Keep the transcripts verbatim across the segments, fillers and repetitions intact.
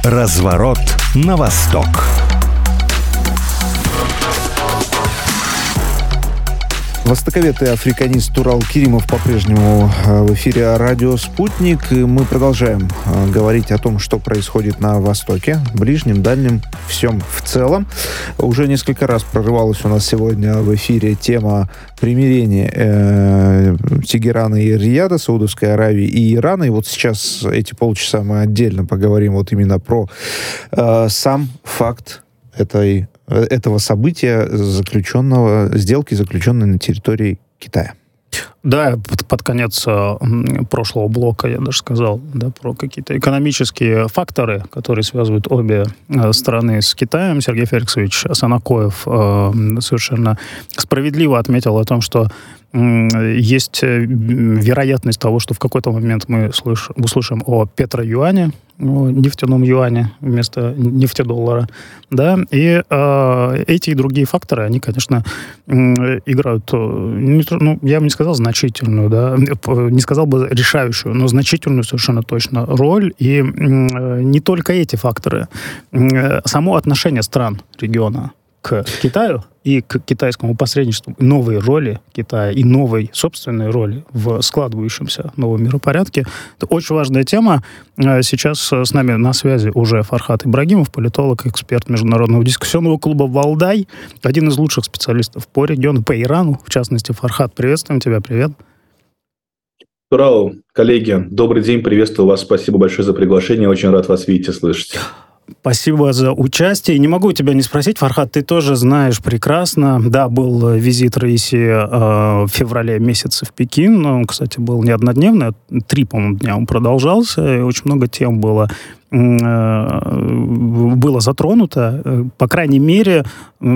Разворот на восток. Востоковед и африканист Турал Керимов по-прежнему в эфире радио «Спутник». И мы продолжаем говорить о том, что происходит на Востоке, Ближнем, Дальнем, всем в целом. Уже несколько раз прорывалась у нас сегодня в эфире тема примирения э, Тегерана и Рияда, Саудовской Аравии и Ирана. И вот сейчас эти полчаса мы отдельно поговорим вот именно про э, сам факт этой этого события, заключенного, сделки, заключенной на территории Китая. Да, под, под конец э, прошлого блока я даже сказал, да, про какие-то экономические факторы, которые связывают обе э, страны с Китаем. Сергей Феликсович Санакоев э, совершенно справедливо отметил о том, что э, есть вероятность того, что в какой-то момент мы слыш, услышим о петроюане, о нефтяном юане вместо нефтедоллара, да, и э, эти и другие факторы, они, конечно, э, играют, э, не, ну, я бы не сказал значительную, да, не сказал бы решающую, но значительную совершенно точно роль, и э, не только эти факторы, э, само отношение стран региона к Китаю и к китайскому посредничеству, новые роли Китая и новой собственной роли в складывающемся новом миропорядке. Это очень важная тема. Сейчас с нами на связи уже Фархад Ибрагимов, политолог, эксперт Международного дискуссионного клуба «Валдай», один из лучших специалистов по региону, по Ирану. В частности, Фархад, приветствуем тебя, привет. Турал, коллеги, добрый день, приветствую вас, спасибо большое за приглашение, очень рад вас видеть и слышать. Спасибо за участие. Не могу тебя не спросить, Фархад, ты тоже знаешь прекрасно. Да, был визит Раиси э, в феврале месяце в Пекин. Он, кстати, был не однодневный, а три, по-моему, дня он продолжался. И очень много тем было, э, было затронуто. По крайней мере,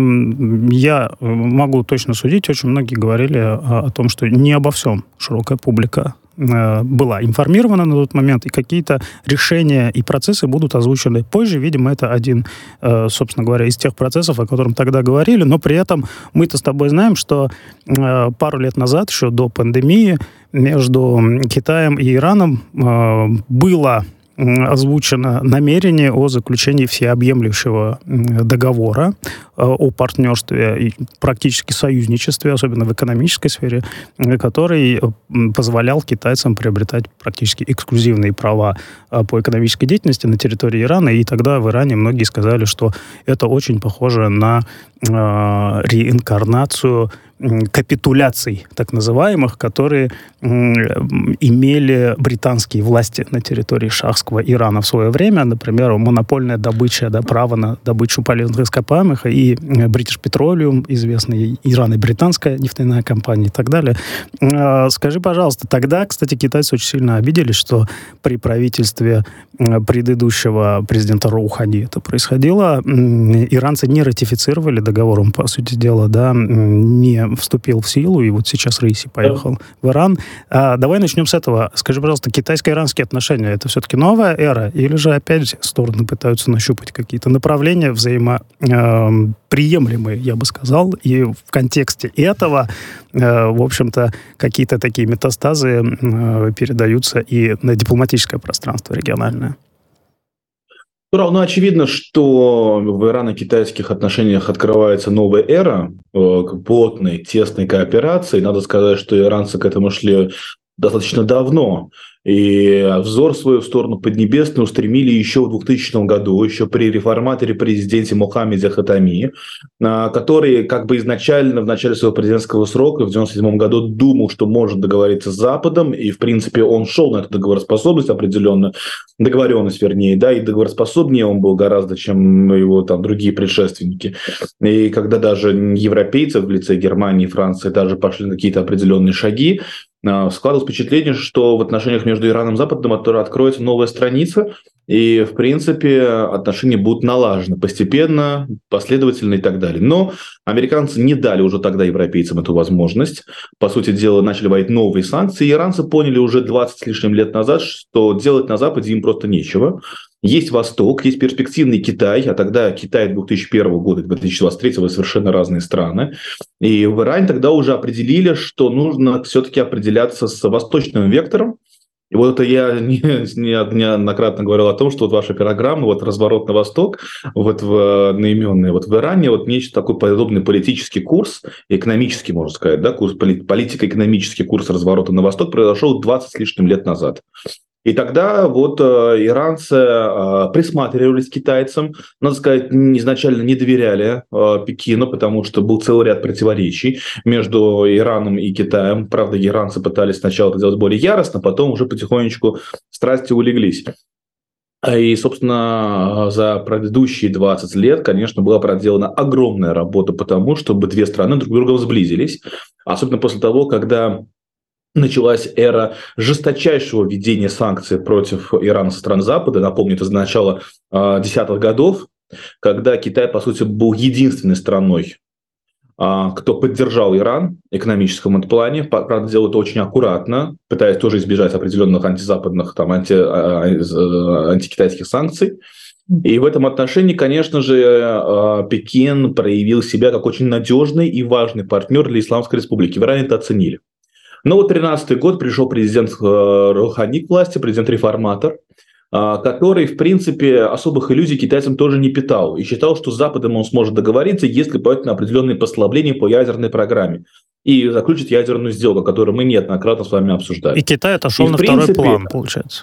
я могу точно судить, очень многие говорили о, о том, что не обо всем широкая публика была информирована на тот момент, и какие-то решения и процессы будут озвучены позже. Видимо, это один, собственно говоря, из тех процессов, о котором тогда говорили, но при этом мы-то с тобой знаем, что пару лет назад, еще до пандемии, между Китаем и Ираном было озвучено намерение о заключении всеобъемлющего договора о партнерстве и практически союзничестве, особенно в экономической сфере, который позволял китайцам приобретать практически эксклюзивные права по экономической деятельности на территории Ирана. И тогда в Иране многие сказали, что это очень похоже на э, реинкарнацию капитуляций, так называемых, которые э, имели британские власти на территории шахского Ирана в свое время. Например, монопольная добыча, да, право на добычу полезных ископаемых, и British Petroleum, известная Иран и британская нефтяная компания и так далее. Э, скажи, пожалуйста, тогда, кстати, китайцы очень сильно обиделись, что при правительстве предыдущего президента Роухани это происходило. Иранцы не ратифицировали договор, он, по сути дела, да, не вступил в силу, и вот сейчас Раиси поехал в Иран. А, давай начнем с этого. Скажи, пожалуйста, китайско-иранские отношения — это все-таки новая эра, или же опять стороны пытаются нащупать какие-то направления взаимоприемлемые, я бы сказал, и в контексте этого, в общем-то, какие-то такие метастазы передаются и на дипломатическое пространство региональное? Ну, очевидно, что в ирано-китайских отношениях открывается новая эра плотной, тесной кооперации. Надо сказать, что иранцы к этому шли достаточно давно. И взор свой в сторону Поднебесной устремили еще в двухтысячном году, еще при реформаторе-президенте Мохаммеде Хатами, который как бы изначально в начале своего президентского срока в девяносто седьмом году думал, что может договориться с Западом, и в принципе он шел на эту договороспособность определенно, договоренность вернее, да, и договороспособнее он был гораздо, чем его там другие предшественники. И когда даже европейцы в лице Германии и Франции даже пошли на какие-то определенные шаги, складывалось впечатление, что в отношениях между Ираном и Западом откроется новая страница, и, в принципе, отношения будут налажены постепенно, последовательно и так далее. Но американцы не дали уже тогда европейцам эту возможность. По сути дела, начали вводить новые санкции. Иранцы поняли уже двадцать с лишним лет назад, что делать на Западе им просто нечего. Есть Восток, есть перспективный Китай, а тогда Китай две тысячи первого года, две тысячи двадцать третьего совершенно разные страны. И в Иране тогда уже определили, что нужно все-таки определяться с восточным вектором, И вот это я не, не, неоднократно говорил о том, что вот ваша программа, вот разворот на восток, вот в наименные, вот в Иране, вот нечто такой подобный политический курс, экономический, можно сказать, да, курс, политико-экономический курс разворота на восток произошел двадцать с лишним лет назад. И тогда вот э, иранцы э, присматривались к китайцам, надо сказать, изначально не доверяли э, Пекину, потому что был целый ряд противоречий между Ираном и Китаем. Правда, иранцы пытались сначала это делать более яростно, потом уже потихонечку страсти улеглись. И, собственно, за предыдущие двадцать лет, конечно, была проделана огромная работа по тому, чтобы две страны друг с другом сблизились. Особенно после того, когда началась эра жесточайшего введения санкций против Ирана со стороны Запада. Напомню, это с начала десятых годов, когда Китай, по сути, был единственной страной, кто поддержал Иран в экономическом плане. Правда, делал это очень аккуратно, пытаясь тоже избежать определенных антизападных, там, анти, антикитайских санкций. И в этом отношении, конечно же, Пекин проявил себя как очень надежный и важный партнер для Исламской Республики. В Иране это оценили. Но вот тринадцатый год пришел президент Роухани к власти, президент-реформатор, который, в принципе, особых иллюзий китайцам тоже не питал. И считал, что с Западом он сможет договориться, если пойдет на определенные послабления по ядерной программе. И заключит ядерную сделку, которую мы неоднократно с вами обсуждали. И Китай отошел и, на принципе, второй план, получается.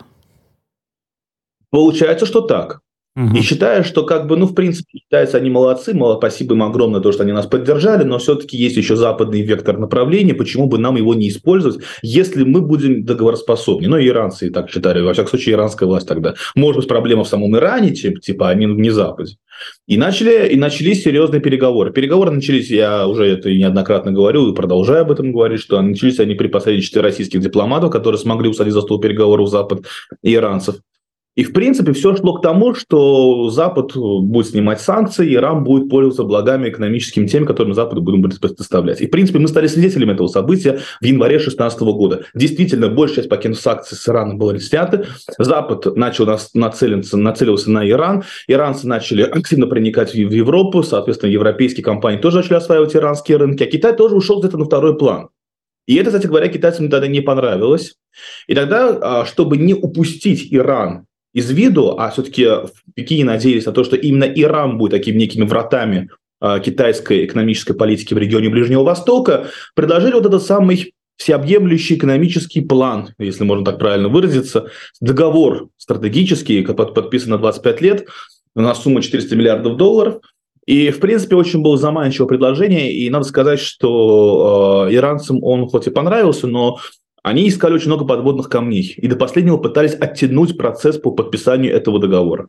Получается, что так. И считаю, что, как бы, ну, в принципе, китайцы, они молодцы, мало, спасибо им огромное, то, что они нас поддержали, но все-таки есть еще западный вектор направления, почему бы нам его не использовать, если мы будем договороспособны. Ну, и иранцы и так считали, во всяком случае, иранская власть тогда. Может быть, проблема в самом Иране, типа, типа они не Западе. И, начали, и начались серьезные переговоры. Переговоры начались, я уже это неоднократно говорил и продолжаю об этом говорить, что начались они при посредничестве российских дипломатов, которые смогли усадить за стол переговоров Запад и иранцев. И, в принципе, все шло к тому, что Запад будет снимать санкции, Иран будет пользоваться благами экономическими теми, которыми Западу будем предоставлять. И, в принципе, мы стали свидетелями этого события в январе две тысячи шестнадцатого года. Действительно, большая часть пакетов санкций с Ираном была снята. Запад начал нацелиться, нацелился на Иран. Иранцы начали активно проникать в Европу. Соответственно, европейские компании тоже начали осваивать иранские рынки. А Китай тоже ушел где-то на второй план. И это, кстати говоря, китайцам тогда не понравилось. И тогда, чтобы не упустить Иран из виду, а все-таки в Пекине надеялись на то, что именно Иран будет такими некими вратами э, китайской экономической политики в регионе Ближнего Востока, предложили вот этот самый всеобъемлющий экономический план, если можно так правильно выразиться, договор стратегический, подписан на двадцать пять лет, на сумму четыреста миллиардов долларов. И, в принципе, очень было заманчивое предложение, и надо сказать, что э, иранцам он хоть и понравился, но они искали очень много подводных камней и до последнего пытались оттянуть процесс по подписанию этого договора.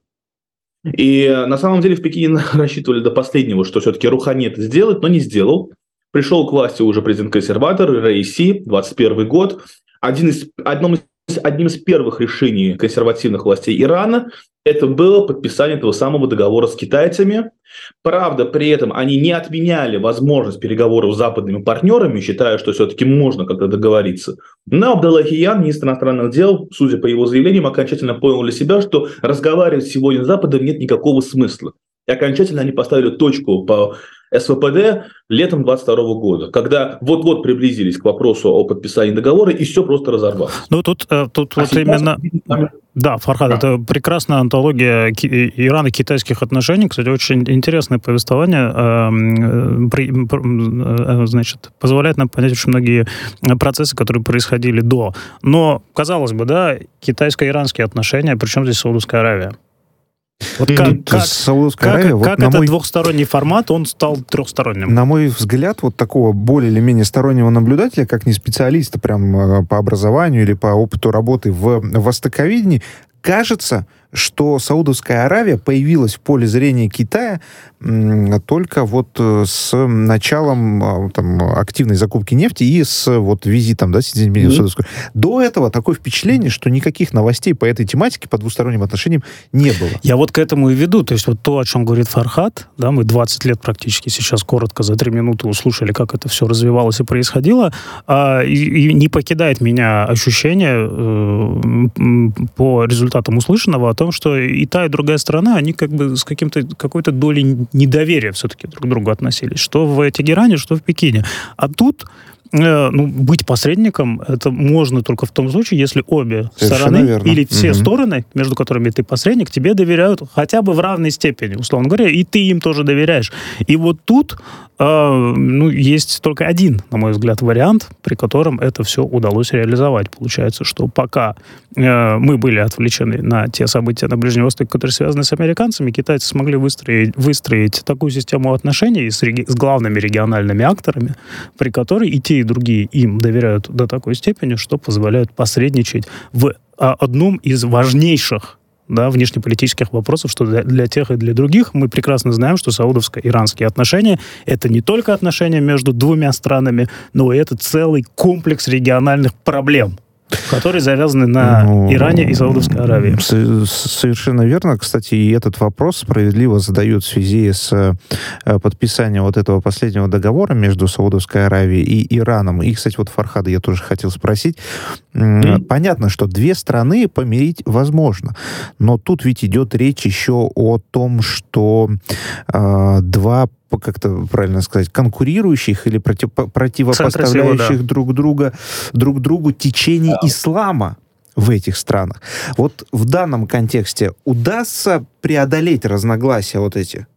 И на самом деле в Пекине рассчитывали до последнего, что все-таки Роухани это сделает, но не сделал. Пришел к власти уже президент-консерватор Раиси, двадцать первый год. Один из, одном из, одним из первых решений консервативных властей Ирана это было подписание этого самого договора с китайцами. Правда, при этом они не отменяли возможность переговоров с западными партнерами, считая, что все-таки можно как-то договориться. Но Абдаллахиян, министр иностранных дел, судя по его заявлениям, окончательно понял для себя, что разговаривать сегодня с Западом нет никакого смысла. И окончательно они поставили точку по СВПД летом двадцать второго года, когда вот-вот приблизились к вопросу о подписании договора, и все просто разорвалось. Ну, тут, тут а вот именно... Да, Фархад, а. это прекрасная антология ирано-китайских отношений. Кстати, очень интересное повествование. Значит, позволяет нам понять очень многие процессы, которые происходили до. Но, казалось бы, да, китайско-иранские отношения, причем здесь Саудовская Аравия? Вот как, как, Саудовская как, Аравия, как вот этот мой... двухсторонний формат, он стал трехсторонним? На мой взгляд, вот такого более или менее стороннего наблюдателя, как не специалиста прям по образованию или по опыту работы в востоковедении, кажется, что Саудовская Аравия появилась в поле зрения Китая м, только вот с началом там, активной закупки нефти и с вот визитом, да, Си Цзиньпиня в Саудовскую. До этого такое впечатление, что никаких новостей по этой тематике, по двусторонним отношениям не было. Я вот к этому и веду. То есть вот то, о чем говорит Фархад, да, мы двадцать лет практически сейчас коротко за три минуты услышали, как это все развивалось и происходило, а, и, и не покидает меня ощущение э, по результатам услышанного о том, что и та, и другая сторона, они как бы с каким-то, какой-то долей недоверия все-таки друг к другу относились. Что в Тегеране, что в Пекине. А тут э, ну, быть посредником это можно только в том случае, если обе Совершенно стороны верно. или все Угу. стороны, между которыми ты посредник, тебе доверяют хотя бы в равной степени, условно говоря, и ты им тоже доверяешь. И вот тут э, ну, есть только один, на мой взгляд, вариант, при котором это все удалось реализовать. Получается, что пока э, мы были отвлечены на те события на Ближнем Востоке, которые связаны с американцами, китайцы смогли выстроить, выстроить такую систему отношений с, реги- с главными региональными акторами, при которой и те, и другие им доверяют до такой степени, что позволяют посредничать в а, одном из важнейших, да, внешнеполитических вопросов, что для, для тех и для других мы прекрасно знаем, что саудовско-иранские отношения — это не только отношения между двумя странами, но и это целый комплекс региональных проблем, которые завязаны на ну, Иране и Саудовской Аравии. Совершенно верно. Кстати, и этот вопрос справедливо задают в связи с подписанием вот этого последнего договора между Саудовской Аравией и Ираном. И, кстати, вот Фархада я тоже хотел спросить. Mm. Понятно, что две страны помирить возможно, но тут ведь идет речь еще о том, что э, два, как-то правильно сказать, конкурирующих или против, противопоставляющих сила, да. друг друга друг другу течений да. ислама в этих странах. Вот в данном контексте удастся преодолеть разногласия вот эти?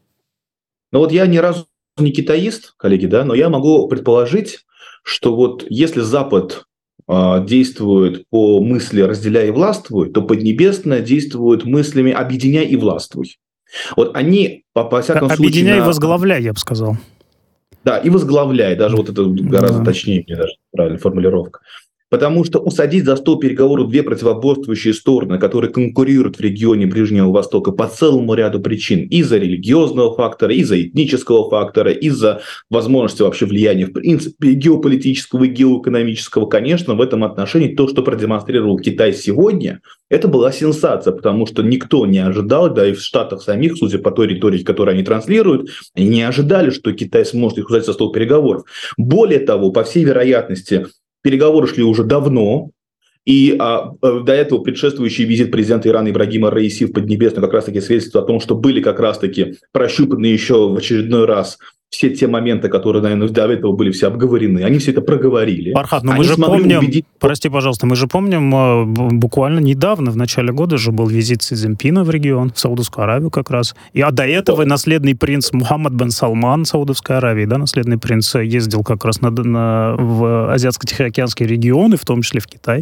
Ну вот я ни разу не китаист, коллеги, да, но я могу предположить, что вот если Запад э, действует по мысли «разделяй и властвуй», то Поднебесная действует мыслями «объединяй и властвуй». Вот они, по, по всяком Объединяй случае... Объединяй и возглавляй, я бы сказал. Да, и возглавляй. Даже вот это гораздо да. точнее, мне даже правильная формулировка. Потому что усадить за стол переговоров две противоборствующие стороны, которые конкурируют в регионе Ближнего Востока по целому ряду причин. Из-за религиозного фактора, из-за этнического фактора, из-за возможности вообще влияния в принципе геополитического и геоэкономического. Конечно, в этом отношении то, что продемонстрировал Китай сегодня, это была сенсация, потому что никто не ожидал, да и в Штатах самих, судя по той риторике, которую они транслируют, они не ожидали, что Китай сможет их усадить за стол переговоров. Более того, по всей вероятности, переговоры шли уже давно, и а, до этого предшествующий визит президента Ирана Ибрагима Раиси в Поднебесную как раз-таки свидетельствует о том, что были как раз-таки прощупаны еще в очередной раз все те моменты, которые, наверное, до этого были все обговорены. Они все это проговорили. Фархад, но мы же помним, убедить... прости, пожалуйста, мы же помним, буквально недавно, в начале года же был визит Си Цзиньпина в регион, в Саудовскую Аравию как раз. И, а до этого О. наследный принц Мухаммад бен Салман Саудовской Аравии, да, наследный принц, ездил как раз на, на, в Азиатско-Тихоокеанский регион, и в том числе в Китай.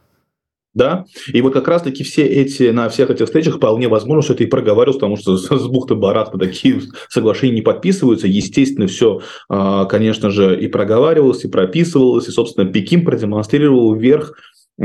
Да, и вот как раз-таки все эти, на всех этих встречах вполне возможно, что это и проговаривалось, потому что с бухты-барахты такие соглашения не подписываются. Естественно, все, конечно же, и проговаривалось, и прописывалось, и, собственно, Пекин продемонстрировал верх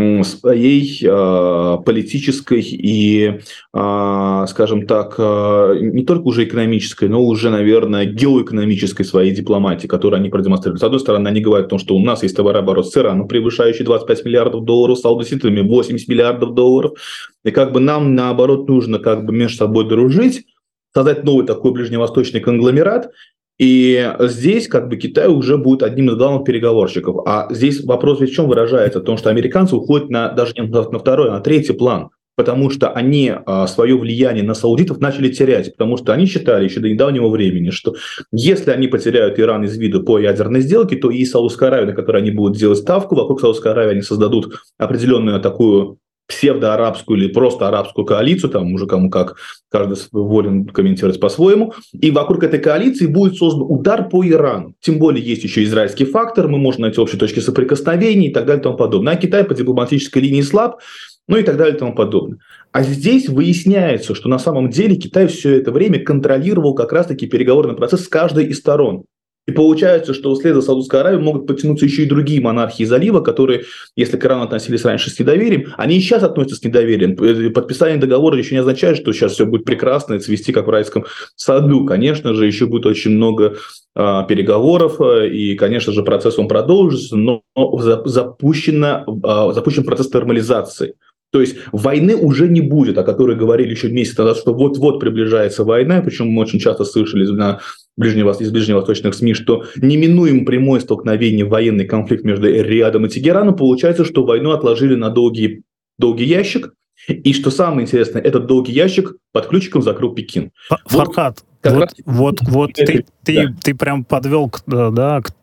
своей э, политической и, э, скажем так, э, не только уже экономической, но уже, наверное, геоэкономической своей дипломатии, которую они продемонстрировали. С одной стороны, они говорят о том, что у нас есть товарооборот с Ираном, превышающий двадцать пять миллиардов долларов, с саудовцами восемьдесят миллиардов долларов, и как бы нам, наоборот, нужно как бы между собой дружить, создать новый такой ближневосточный конгломерат. И здесь как бы Китай уже будет одним из главных переговорщиков. А здесь вопрос ведь в чем выражается? В том, что американцы уходят на, даже не на второй, а на третий план. Потому что они а, свое влияние на саудитов начали терять. Потому что они считали еще до недавнего времени, что если они потеряют Иран из виду по ядерной сделке, то и Саудовская Аравия, на которой они будут делать ставку, вокруг Саудовской Аравии они создадут определенную такую псевдоарабскую или просто арабскую коалицию, там уже кому как, каждый волен комментировать по-своему, и вокруг этой коалиции будет создан удар по Ирану. Тем более есть еще израильский фактор, мы можем найти общие точки соприкосновения и так далее и тому подобное. А Китай по дипломатической линии слаб, ну и так далее и тому подобное. А здесь выясняется, что на самом деле Китай все это время контролировал как раз-таки переговорный процесс с каждой из сторон. И получается, что вслед за Саудовской Аравией могут подтянуться еще и другие монархии залива, которые, если к Ирану относились раньше с недоверием, они и сейчас относятся с недоверием. Подписание договора еще не означает, что сейчас все будет прекрасно и цвести, как в райском саду. Конечно же, еще будет очень много а, переговоров, и, конечно же, процесс он продолжится, но запущена, а, запущен процесс нормализации. То есть войны уже не будет, о которой говорили еще месяц назад, что вот-вот приближается война, причем мы очень часто слышали на Ближнего, из ближневосточных СМИ, что неминуем прямое столкновение, военный конфликт между Риадом и Тегераном. Получается, что войну отложили на долгий, долгий ящик, и что самое интересное, этот долгий ящик под ключиком закрыл Пекин. Фархад, вот, вот, вот, вот ты, ты, да. ты прям подвел к, да, к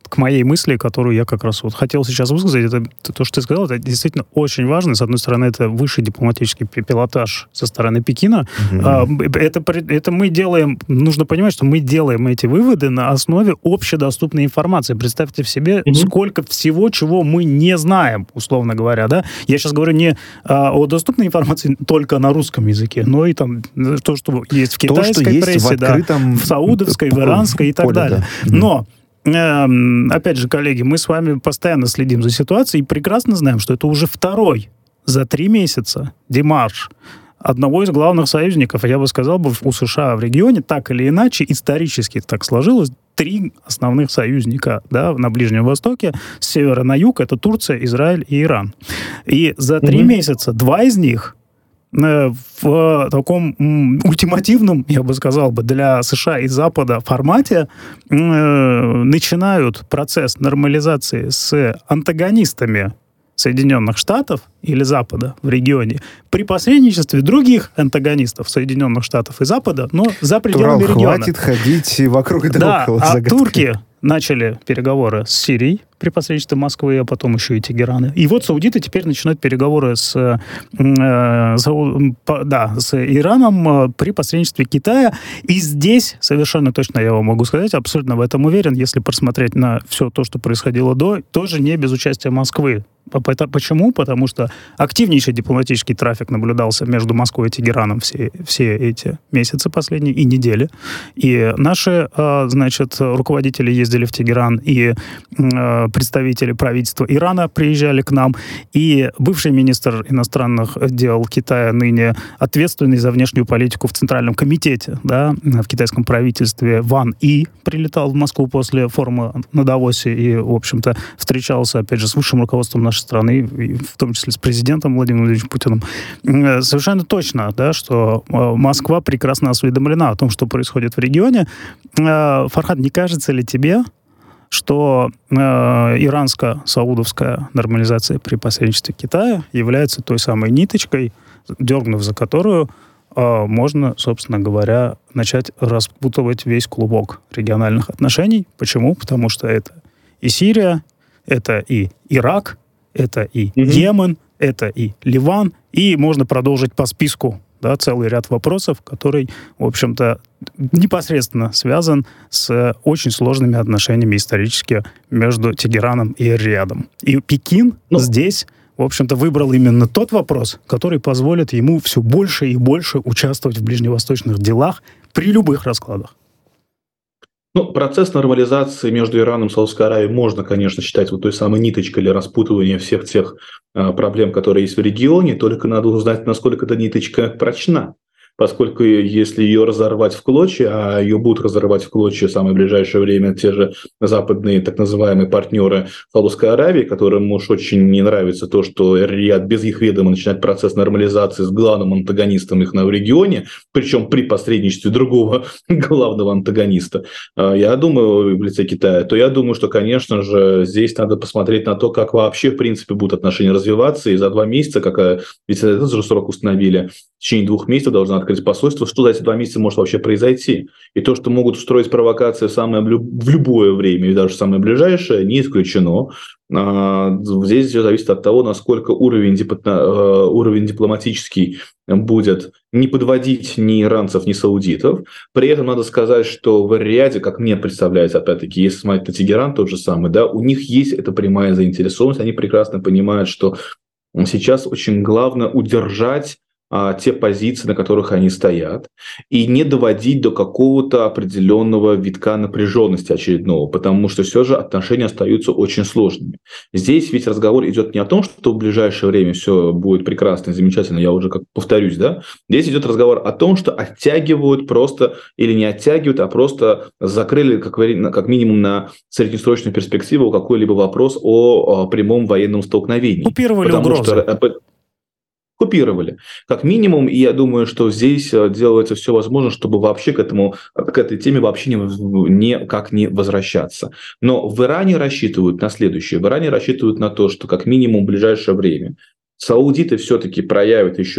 к моей мысли, которую я как раз вот хотел сейчас высказать. Это, это то, что ты сказал, это действительно очень важно. С одной стороны, это высший дипломатический пилотаж со стороны Пекина. Mm-hmm. Это, это мы делаем, нужно понимать, что мы делаем эти выводы на основе общедоступной информации. Представьте в себе, mm-hmm. сколько всего, чего мы не знаем, условно говоря, да. Я сейчас говорю не а, о доступной информации только на русском языке, но и там то, что есть в китайской то, что есть прессе, в открытом... да, в саудовской, в иранской и так поле, далее. Да. Но опять же, коллеги, мы с вами постоянно следим за ситуацией и прекрасно знаем, что это уже второй за три месяца демарш одного из главных союзников, я бы сказал, бы у США в регионе, так или иначе, исторически так сложилось, три основных союзника, да, на Ближнем Востоке, с севера на юг, это Турция, Израиль и Иран. И за три mm-hmm. месяца два из них в таком ультимативном, я бы сказал, бы, для США и Запада формате э, начинают процесс нормализации с антагонистами Соединенных Штатов или Запада в регионе при посредничестве других антагонистов Соединенных Штатов и Запада, но за пределами Турал, региона. Хватит ходить вокруг да, да около а загадки. турки начали переговоры с Сирией при посредничестве Москвы, а потом еще и Тегерана. И вот саудиты теперь начинают переговоры с, э, с, да, с Ираном при посредничестве Китая. И здесь, совершенно точно я вам могу сказать, абсолютно в этом уверен, если посмотреть на все то, что происходило до, тоже не без участия Москвы. Почему? Потому что активнейший дипломатический трафик наблюдался между Москвой и Тегераном все, все эти месяцы последние и недели. И наши, значит, руководители ездили в Тегеран, и представители правительства Ирана приезжали к нам, и бывший министр иностранных дел Китая, ныне ответственный за внешнюю политику в Центральном комитете, да, в китайском правительстве, Ван И прилетал в Москву после форума на Давосе и, в общем-то, встречался, опять же, с высшим руководством нашей страны, в том числе с президентом Владимиром Владимировичем Путиным. Совершенно точно, да, что Москва прекрасно осведомлена о том, что происходит в регионе. Фархад, не кажется ли тебе, что э, иранско-саудовская нормализация при посредничестве Китая является той самой ниточкой, дергнув за которую э, можно, собственно говоря, начать распутывать весь клубок региональных отношений? Почему? Потому что это и Сирия, это и Ирак, это и mm-hmm. Йемен, это и Ливан, и можно продолжить по списку, да, целый ряд вопросов, который, в общем-то, непосредственно связан с очень сложными отношениями исторически между Тегераном и Эр-Рiyadом. И Пекин ну, здесь, в общем-то, выбрал именно тот вопрос, который позволит ему все больше и больше участвовать в ближневосточных делах при любых раскладах. Ну, процесс нормализации между Ираном и Саудовской Аравией можно, конечно, считать вот той самой ниточкой для распутывания всех тех э, проблем, которые есть в регионе, только надо узнать, насколько эта ниточка прочна. Поскольку если ее разорвать в клочья, а ее будут разорвать в клочья в самое ближайшее время те же западные так называемые партнеры Саудовской Аравии, которым уж очень не нравится то, что Эр-Рияд без их ведома начинает процесс нормализации с главным антагонистом их в регионе, причем при посредничестве другого главного антагониста, я думаю, в лице Китая, то я думаю, что, конечно же, здесь надо посмотреть на то, как вообще, в принципе, будут отношения развиваться, и за два месяца, как ведь этот же срок установили, в течение двух месяцев должна открыть посольство, что за эти два месяца может вообще произойти. И то, что могут устроить провокации в, самое, в любое время, и даже самое ближайшее, не исключено. Здесь все зависит от того, насколько уровень, уровень дипломатический будет не подводить ни иранцев, ни саудитов. При этом надо сказать, что в Эр-Рияде, как мне представляется, опять-таки, если смотреть на Тегеран, тот же самый, да, у них есть эта прямая заинтересованность, они прекрасно понимают, что сейчас очень главное удержать те позиции, на которых они стоят, и не доводить до какого-то определенного витка напряженности очередного, потому что все же отношения остаются очень сложными. Здесь ведь разговор идет не о том, что в ближайшее время все будет прекрасно и замечательно, я уже как повторюсь, да, здесь идет разговор о том, что оттягивают просто, или не оттягивают, а просто закрыли как, как минимум на среднесрочную перспективу какой-либо вопрос о, о прямом военном столкновении. Купировали угрозы. Что Купировали. Как минимум, и я думаю, что здесь делается все возможное, чтобы вообще к этому, к этой теме вообще не, никак не возвращаться. Но в Иране рассчитывают на следующее. В Иране рассчитывают на то, что как минимум в ближайшее время саудиты все-таки проявят еще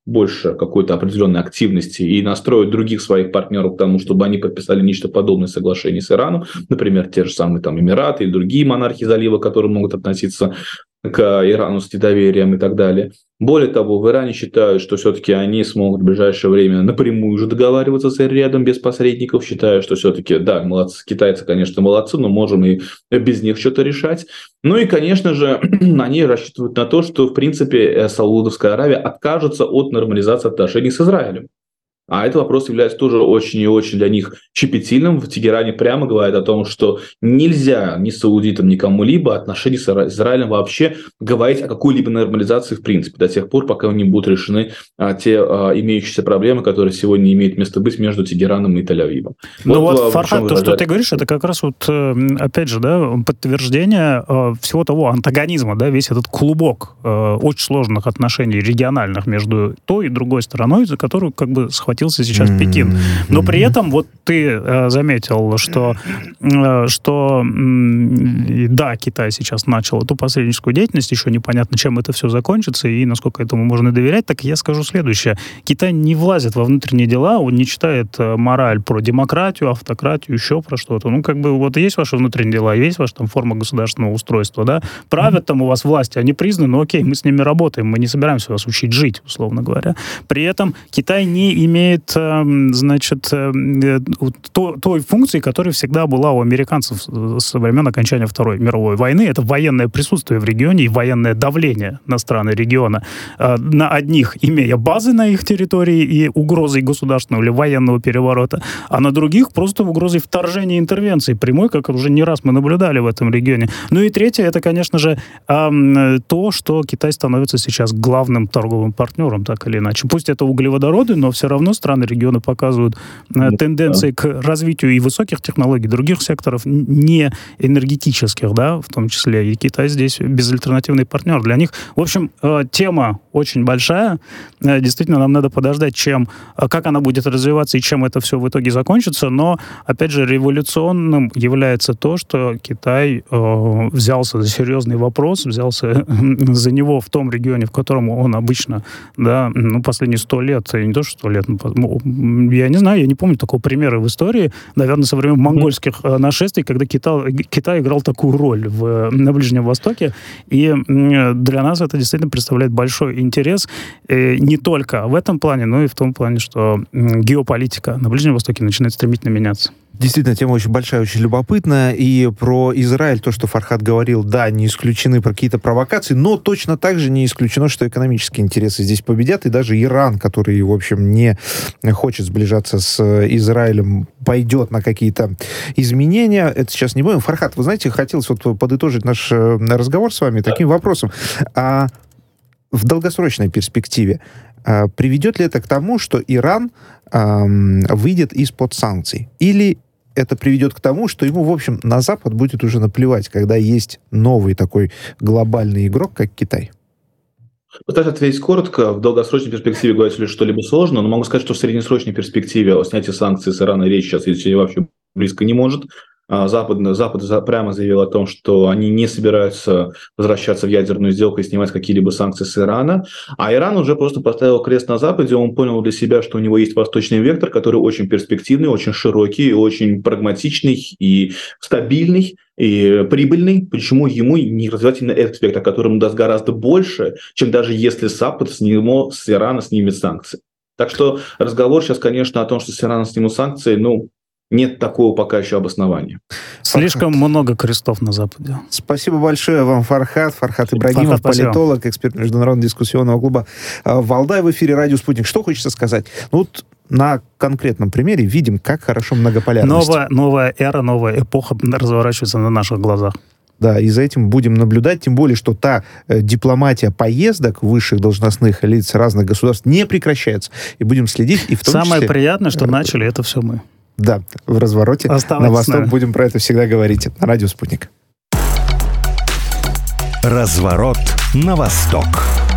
больше какой-то определенной активности и настроить других своих партнеров к тому, чтобы они подписали нечто подобное соглашение с Ираном, например, те же самые там Эмираты и другие монархии залива, которые могут относиться к Ирану с недоверием и так далее. Более того, в Иране считают, что все-таки они смогут в ближайшее время напрямую уже договариваться с Риядом без посредников, считая, что все-таки, да, молодцы, китайцы, конечно, молодцы, но можем и без них что-то решать. Ну и, конечно же, они рассчитывают на то, что, в принципе, Саудовская Аравия откажется от нормализации отношений с Израилем. А этот вопрос является тоже очень и очень для них щепетильным. В Тегеране прямо говорят о том, что нельзя ни саудитам, ни кому-либо отношений с Израилем вообще говорить о какой-либо нормализации в принципе, до тех пор, пока не будут решены а, те а, имеющиеся проблемы, которые сегодня имеют место быть между Тегераном и Тель-Авивом. Ну вот, вот Фархад, то, что ты говоришь, это как раз вот, опять же, да, подтверждение всего того антагонизма, да, весь этот клубок очень сложных отношений региональных между той и другой стороной, за которую как бы схватил сейчас mm-hmm. Пекин. Но при этом вот ты э, заметил, что, э, что э, да, Китай сейчас начал эту посредническую деятельность, еще непонятно, чем это все закончится и насколько этому можно доверять, так я скажу следующее. Китай не влазит во внутренние дела, он не читает э, мораль про демократию, автократию, еще про что-то. Ну, как бы вот есть ваши внутренние дела, есть ваша там форма государственного устройства, да, правят там у вас власти, они признаны, ну, окей, мы с ними работаем, мы не собираемся вас учить жить, условно говоря. При этом Китай не имеет значит, то, той функции, которая всегда была у американцев со времен окончания Второй мировой войны. Это военное присутствие в регионе и военное давление на страны региона. На одних, имея базы на их территории и угрозой государственного или военного переворота, а на других просто угрозой вторжения интервенции прямой, как уже не раз мы наблюдали в этом регионе. Ну и третье, это, конечно же, то, что Китай становится сейчас главным торговым партнером, так или иначе. Пусть это углеводороды, но все равно страны региона показывают э, тенденции к развитию и высоких технологий, других секторов, не энергетических, да, в том числе. И Китай здесь безальтернативный партнер для них. В общем, э, тема очень большая. Э, действительно, нам надо подождать, чем, э, как она будет развиваться и чем это все в итоге закончится. Но, опять же, революционным является то, что Китай э, взялся за серьезный вопрос, взялся за него в том регионе, в котором он обычно, да, ну, последние сто лет, не то что сто лет, я не знаю, я не помню такого примера в истории, наверное, со времен монгольских mm-hmm. нашествий, когда Китай, Китай играл такую роль в, на Ближнем Востоке, и для нас это действительно представляет большой интерес, не только в этом плане, но и в том плане, что геополитика на Ближнем Востоке начинает стремительно меняться. Действительно, тема очень большая, очень любопытная. И про Израиль, то, что Фархад говорил, да, не исключены про какие-то провокации, но точно так же не исключено, что экономические интересы здесь победят. И даже Иран, который, в общем, не хочет сближаться с Израилем, пойдет на какие-то изменения. Это сейчас не будем. Фархад, вы знаете, хотелось вот подытожить наш разговор с вами таким вопросом. А в долгосрочной перспективе а, приведет ли это к тому, что Иран а, выйдет из-под санкций? Или это приведет к тому, что ему, в общем, на Запад будет уже наплевать, когда есть новый такой глобальный игрок, как Китай? Пытаюсь ответить коротко. В долгосрочной перспективе говорить ли что-либо сложно, но могу сказать, что в среднесрочной перспективе о снятии санкций с Ирана речь сейчас идти вообще близко не может. Запад, Запад прямо заявил о том, что они не собираются возвращаться в ядерную сделку и снимать какие-либо санкции с Ирана. А Иран уже просто поставил крест на Западе. Он понял для себя, что у него есть восточный вектор, который очень перспективный, очень широкий, очень прагматичный и стабильный, и прибыльный. Почему ему не развивать именно этот вектор, который ему даст гораздо больше, чем даже если Запад с, него, с Ирана снимет санкции. Так что разговор сейчас, конечно, о том, что с Ирана снимут санкции, ну, нет такого пока еще обоснования. Слишком Фархад. Много крестов на Западе. Спасибо большое вам, Фархад. Фархад Ибрагимов, Фархад, политолог, эксперт Международного дискуссионного клуба «Валдай» в эфире «Радио Спутник». Что хочется сказать? Ну вот на конкретном примере видим, как хорошо многополярность. Новая, новая эра, новая эпоха разворачивается на наших глазах. Да, и за этим будем наблюдать, тем более, что та э, дипломатия поездок высших должностных лиц разных государств не прекращается. И будем следить, и в том Самое числе... приятное, что начали это все мы. Да, в развороте Оставайтесь на восток будем про это всегда говорить. На Радио Спутник. Разворот на восток.